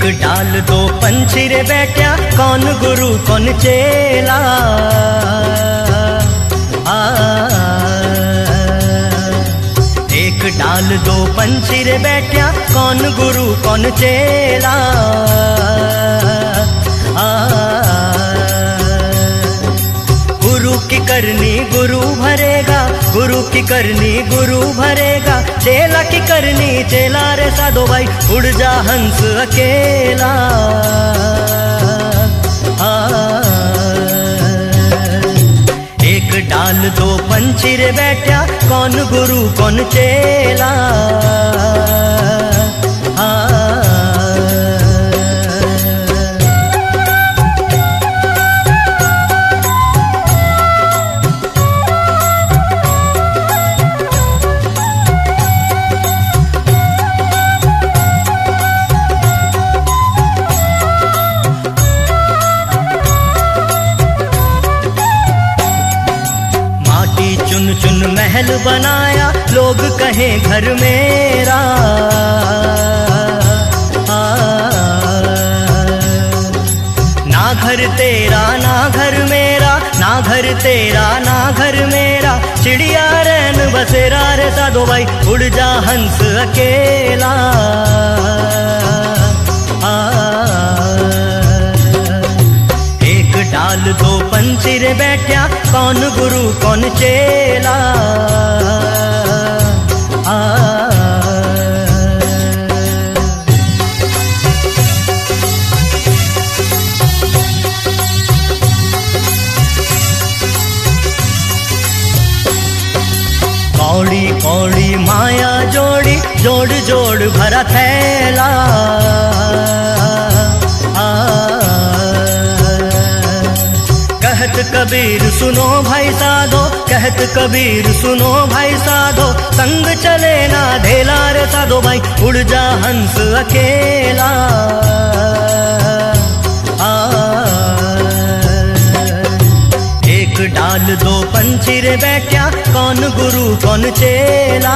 डाल दो पंछी रे बैठ्या, कौन गुरु कौन चेला। एक डाल दो पंछी रे बैठ्या, कौन गुरु कौन चेला। गुरु की करनी गुरु भरेगा, गुरु की करनी गुरु भरेगा। चेला की करनी चेला रे साधो भाई, उड़ जा हंस अकेला। एक डाल दो पंछी रे बैठ्या, कौन गुरु कौन चेला। चुन चुन महल बनाया, लोग कहें घर मेरा। ना घर तेरा ना घर मेरा, ना घर तेरा ना घर मेरा। चिड़िया रैन बसेरा रे साधो भाई, उड़ जा हंस अकेला। एक डाल दो पंछी रे बैठ्या, कौन गुरु कौन चेला। कौड़ी कौड़ी माया जोड़ी, जोड़ जोड़ भरा थैला। कहत कबीर सुनो भाई साधो, कहत कबीर सुनो भाई साधो। संग चले ना ढेला रे साधो भाई, उड़ जा हंस अकेला। एक डाल दो पंछी रे बैठ्या, कौन गुरु कौन चेला।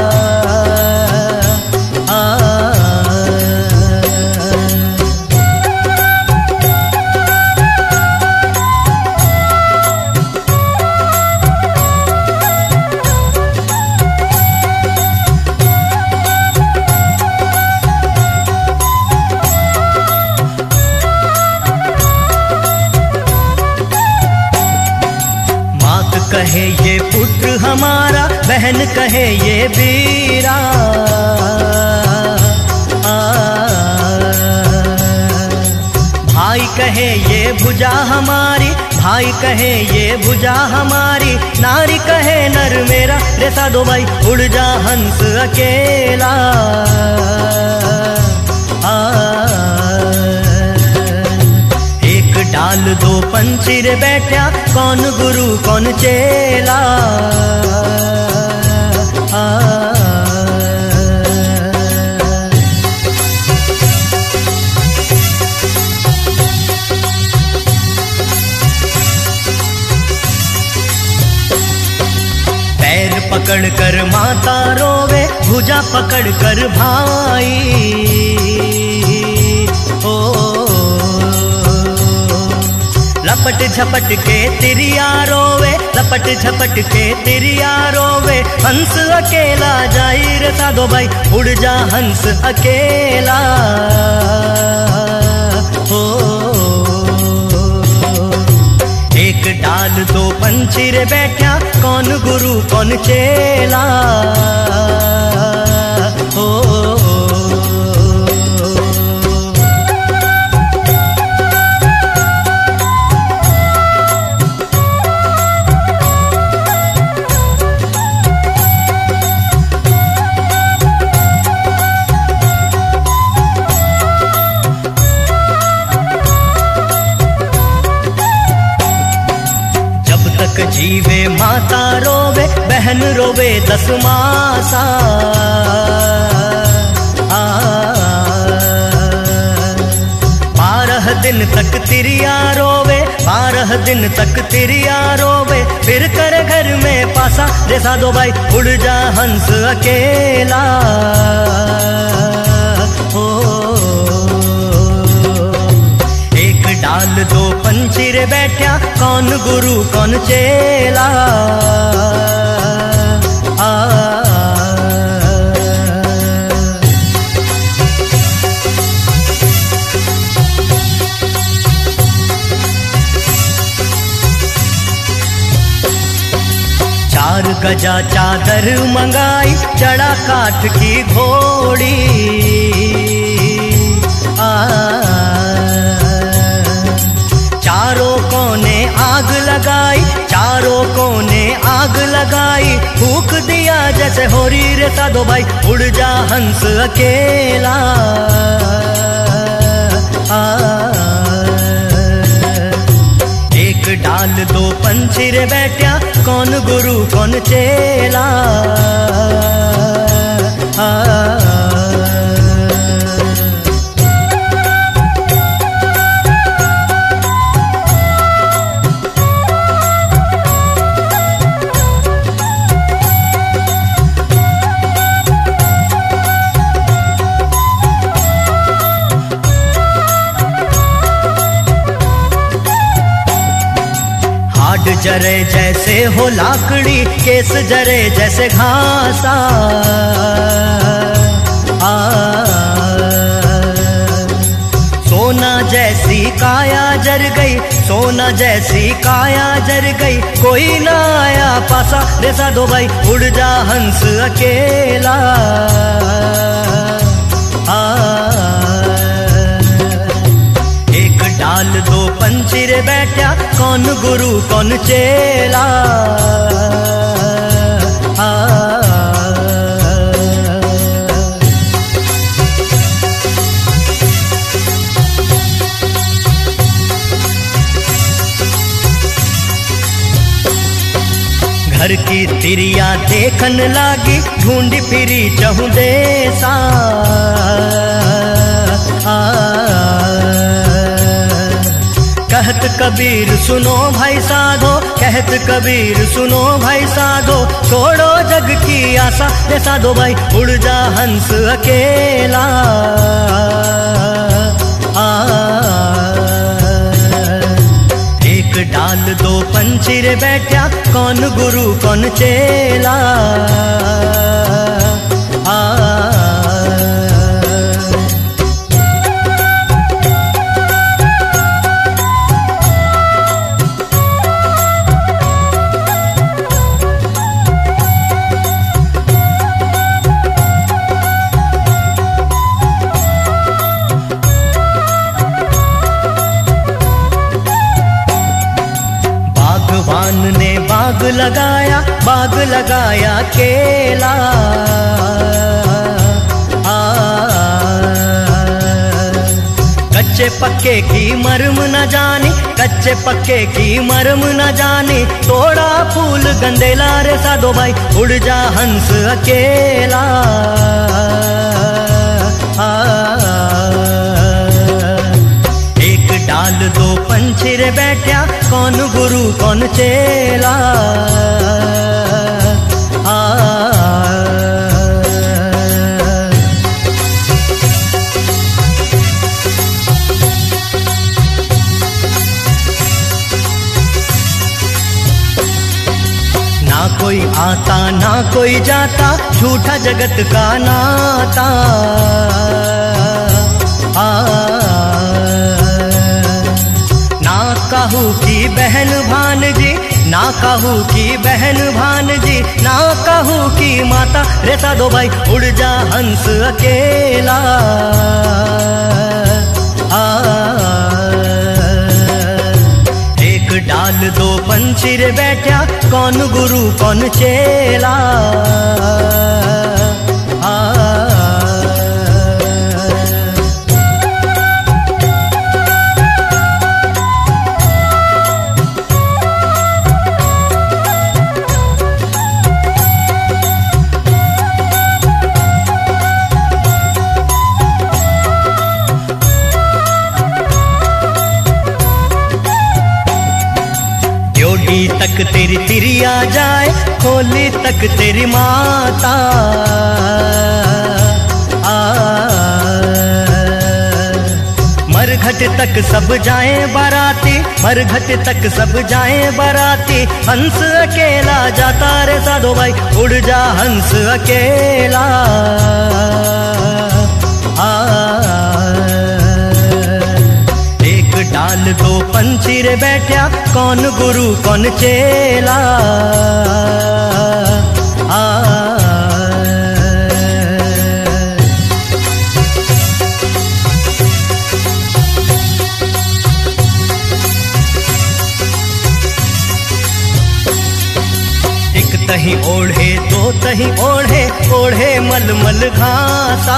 कहे ये पुत्र हमारा, बहन कहे ये वीरा। भाई कहे ये भुजा हमारी, भाई कहे ये भुजा हमारी। नारी कहे नर मेरा रे साधो भाई, उड़ जा हंस अकेला। डाल दो पंछी रे बैठ्या, कौन गुरु कौन चेला। पैर पकड़ कर माता रोवे, भुजा पकड़ कर भाई। लपट झपट के तिरिया रोवे, लपट झपट के तिरिया रोवे। हंस अकेला जाई रे साधो भाई, उड़ जा हंस अकेला। हो एक डाल दो पंछी रे बैठ्या, कौन गुरु कौन चेला। हो जीवे माता रोवे, बहन रोवे 10 मासा। 12 दिन तक तिरिया रोवे, 12 दिन तक तिरिया रोवे। फिर कर घर में पासा रे साधो भाई, उड़ जा हंस अकेला। हो पंछी रे बैठ्या, कौन गुरु कौन चेला। चार गजा चादर मंगाई, चढ़ा काठ की घोड़ी। चारों कोने आग लगाई, चारों कोने आग लगाई, फूक दिया जैसे होरी रे साधो भाई, उड़ जा हंस अकेला। एक डाल दो पंछी रे बैठ्या, कौन गुरु कौन चेला। हाड जरे जैसे हो लाकड़ी, केस जरे जैसे घासा। सोना जैसी काया जर गई, सोना जैसी काया जर गई, कोई ना आया पासा रे साधो भाई, उड़ जा हंस अकेला। एक डाल दो पंछी रे बैठ्या, कौन गुरु कौन चेला। घर की तिरिया देखन लागी, ढूंढी फिरी चहु देसा। कहत कबीर सुनो भाई साधो, कहत कबीर सुनो भाई साधो, छोड़ो जग की आशा रे साधो भाई, उड़ जा हंस अकेला। एक डाल दो पंछी रे बैठ्या, कौन गुरु कौन चेला। बागवान ने बाग लगाया, बाग लगाया केला। कच्चे पक्के की मर्म न जानी, कच्चे पक्के की मर्म न जानी, तोड़ा फूल गंदेला रे साधो भाई, उड़ जा हंस अकेला। एक डाल दो पंछी रे बैठ्या, कौन गुरु कौन चेला। ना कोई आता ना कोई जाता, झूठा जगत का नाता। ना कहू की बहन भानजी, ना कहू की बहन भानजी, ना कहू की माता रे साधो भाई, उड़ जा हंस अकेला। एक डाल दो पंछी रे बैठ्या, कौन गुरु कौन चेला। ड्योढ़ी तक तेरी तिरिया जाए, खोली तक तेरी माता। मरघट तक सब जाए बाराती, मरघट तक सब जाए बराती, हंस अकेला जाता रे साधो भाई, उड़ जा हंस अकेला। एक डाल दो पंछी रे बैठा, कौन गुरु कौन चेला। तही ओढ़े तो तही ओढ़े, ओढ़े मलमल घासा।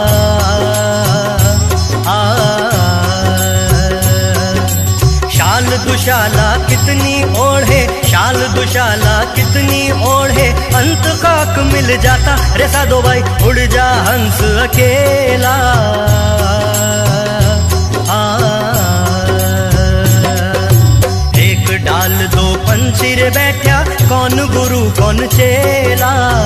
शाल दुशाला कितनी ओढ़े, शाल दुशाला कितनी ओढ़े, अंत खाक मिल जाता रे साधो भाई, उड़ जा हंस अकेला। एक डाल दो पंछी रे बैठा, कौन गुरु कौन चेला।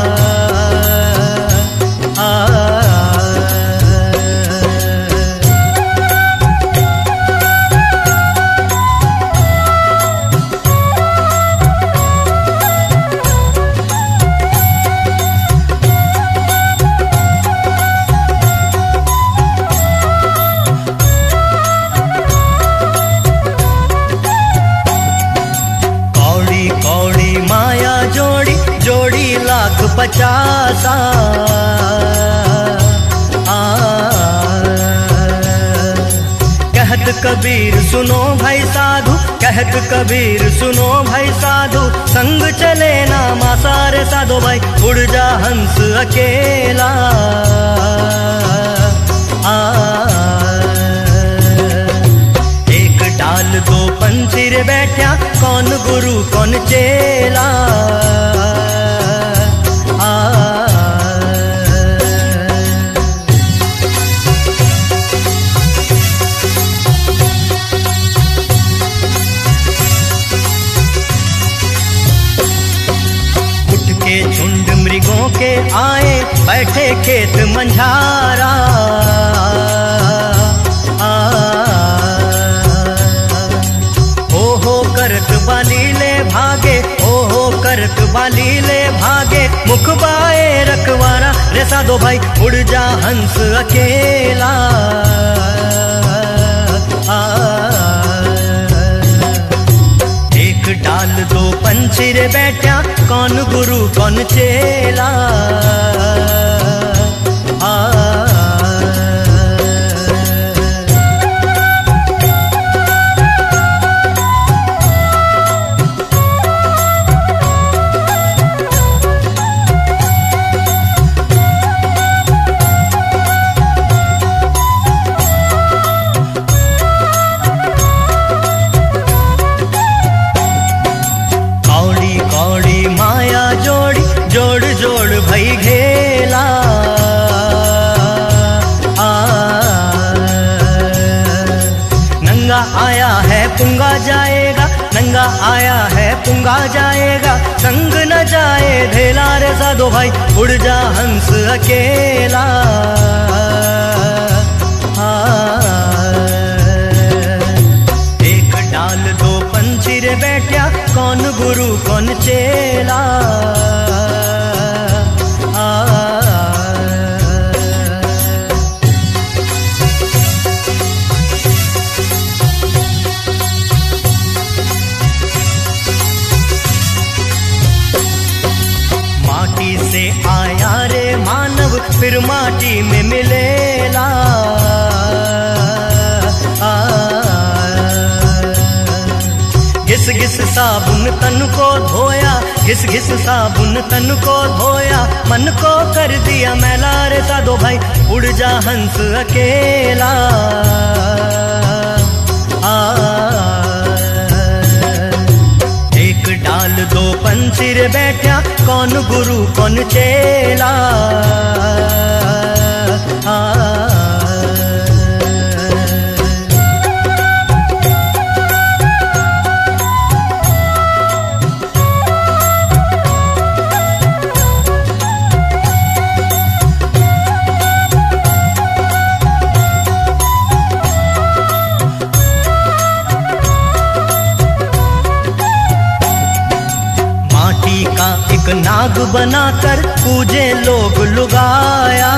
पचासा कहत कबीर सुनो भाई साधु, कहत कबीर सुनो भाई साधु, संग चले ना मासारे साधो भाई, उड़ जा हंस अकेला। एक डाल दो पंछी रे बैठा, कौन गुरु कौन चेला। झुंड मृगों के आए, बैठे खेत मंझारा। हो करत बालीले भागे, हो करत बालीले भागे, मुख बाए रखवारा रे साधो भाई, उड़ जा हंस अकेला। एक डाल दो पंछी रे बैठा, कौन गुरु कौन चेला। जोड़ भई घेला। नंगा आया है पुंगा जाएगा, नंगा आया है पुंगा जाएगा, संग न जाए धेला रे साधो भाई, उड़ जा हंस अकेला। एक डाल दो पंछी रे बैठा, कौन गुरु कौन चेला। माटी से आया रे मानव, फिर माटी में मिलेला। घिस घिस साबुन तन को धोया, घिस घिस साबुन तन को धोया, मन को कर दिया मैला रे साधो भाई, उड़ जा हंस अकेला। एक डाल दो पंछी रे बैठा, कौन गुरु कौन चेला। नाग बनाकर पूजे लोग लुगाया।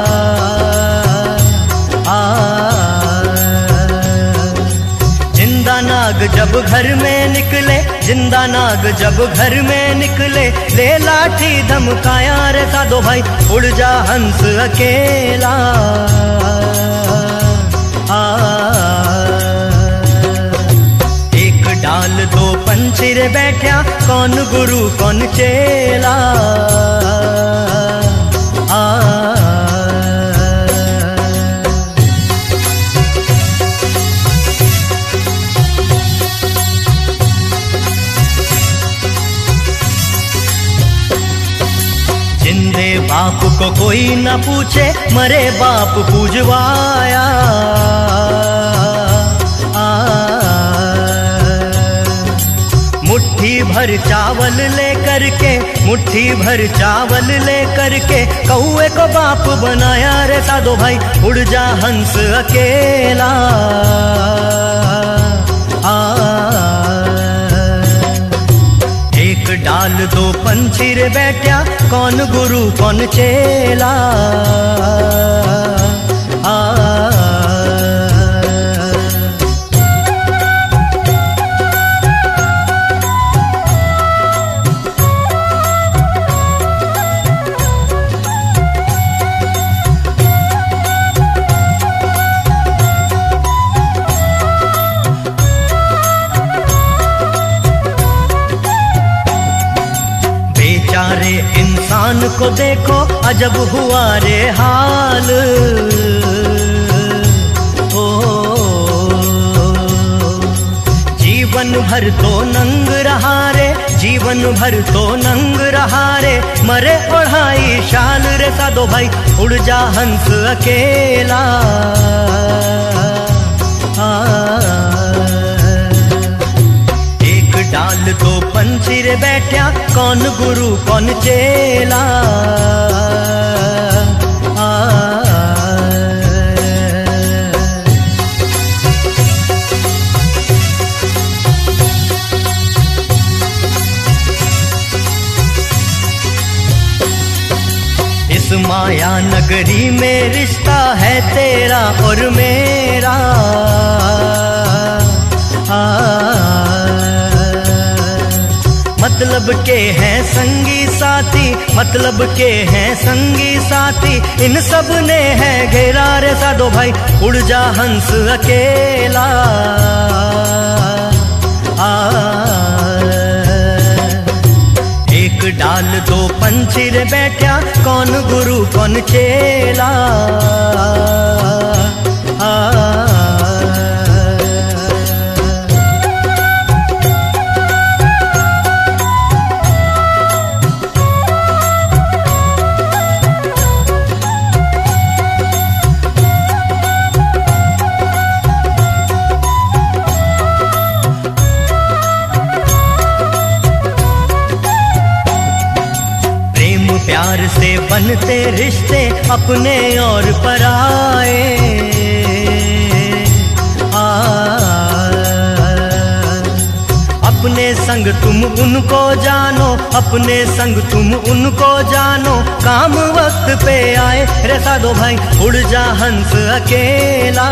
जिंदा नाग जब घर में निकले, जिंदा नाग जब घर में निकले, ले लाठी धमकाया रे साधो भाई, उड़ जा हंस अकेला। एक डाल दो पंछी रे बैठा, कौन गुरु कौन चेला। जिंदे बाप को कोई न पूछे, मरे बाप पूजवाया। मुट्ठी भर चावल लेकर के, मुट्ठी भर चावल लेकर के, कौए को बाप बनाया रे साधो भाई, उड़ जा हंस अकेला। एक डाल दो पंछी रे बैठा, कौन गुरु कौन चेला। बेचारे इंसान को देखो, अजब हुआ रे हाल। ओ जीवन भर तो नंग रहा रे, जीवन भर तो नंग रहा रे, मरे ओढ़ाई शाल रे साधो भाई, उड़ जा हंस अकेला। डाल दो पंछी रे बैठा, कौन गुरु कौन चेला। इस माया नगरी में रिश्ता है तेरा और मेरा। मतलब के हैं संगी साथी, मतलब के हैं संगी साथी, इन सब ने है घेरा रे साधो भाई, उड़ जा हंस अकेला। एक डाल दो पंछी रे बैठा, कौन गुरु कौन चेला। प्यार से बनते रिश्ते अपने और पराए। अपने संग तुम उनको जानो, अपने संग तुम उनको जानो, काम वक्त पे आए रे साधो भाई, उड़ जा हंस अकेला।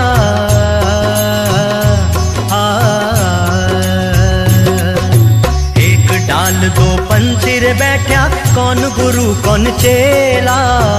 डाल दो पंछी रे बैठा, कौन गुरु कौन चेला।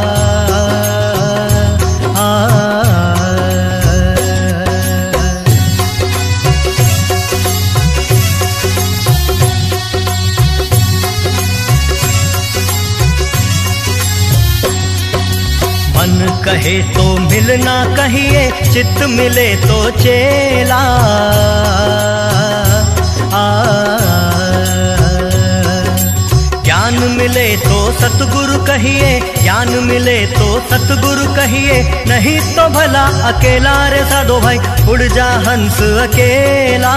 मन कहे तो मिलना कहिए, चित्त मिले तो चेला। ज्ञान मिले तो सतगुरु कहिए, ज्ञान मिले तो सतगुरु कहिए, नहीं तो भला अकेला रे साधो भाई, उड़ जा हंस अकेला।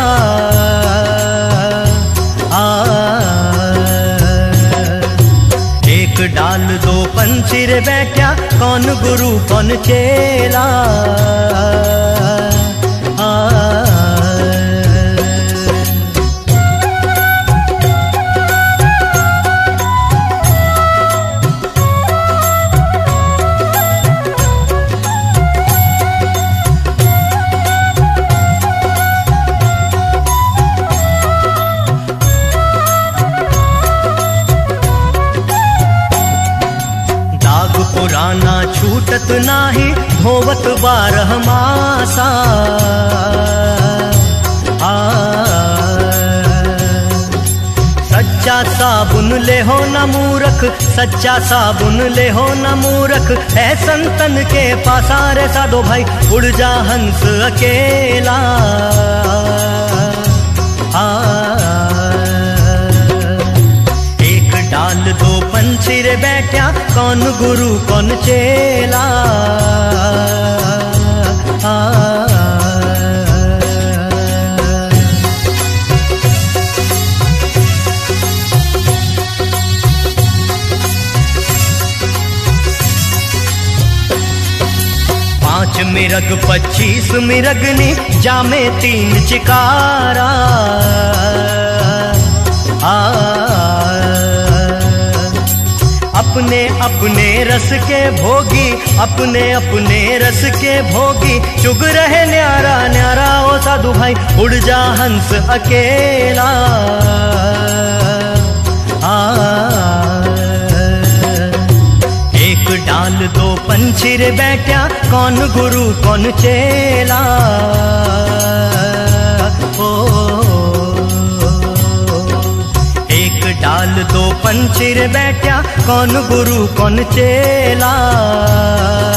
एक डाल दो पंछी रे बैठा, कौन गुरु कौन चेला। छूटत नाही धोवत 12 मासा। सच्चा साबुन ले हो न मूरख, सच्चा साबुन ले हो न मूरख, है संतन के पासा रे साधो भाई उड़ जा हंस अकेला। एक डाल 2 पंछी रे बैठा, कौन गुरु कौन चेला। मिरग 25 मिरगनी, जामे 3 चिकारा। अपने अपने रस के भोगी, अपने अपने रस के भोगी, चुग रहे न्यारा न्यारा ओ साधु भाई उड़ जा हंस अकेला। एक डाल 2 पंछी रे बैठा, कौन गुरु कौन चेला। ओ एक डाल 2 पंछी रे बैठा, कौन गुरु कौन चेला।